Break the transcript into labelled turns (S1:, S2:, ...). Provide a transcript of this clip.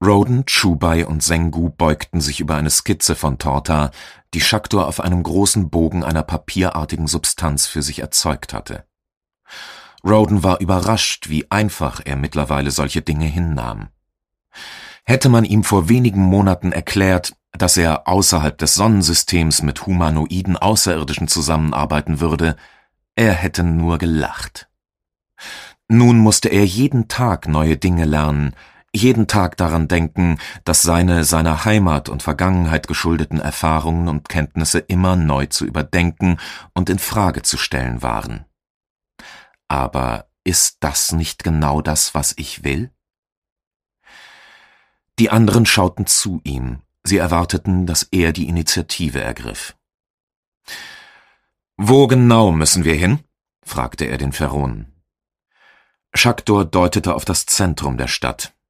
S1: Roden, Chubai und Sengu beugten sich über eine Skizze von Torta, die Schaktor auf einem großen Bogen einer papierartigen Substanz für sich erzeugt hatte. Roden war überrascht, wie einfach er mittlerweile solche Dinge hinnahm. Hätte man ihm vor wenigen Monaten erklärt, dass er außerhalb des Sonnensystems mit humanoiden Außerirdischen zusammenarbeiten würde, er hätte nur gelacht. Nun musste er jeden Tag neue Dinge lernen, jeden Tag daran denken, dass seiner Heimat und Vergangenheit geschuldeten Erfahrungen und Kenntnisse immer neu zu überdenken und in Frage zu stellen waren. Aber ist das nicht genau das, was ich will? Die anderen schauten zu ihm. Sie erwarteten, dass er die Initiative ergriff. »Wo genau müssen wir hin?« fragte er den Feronen. Schaktor deutete auf das Zentrum der Stadt.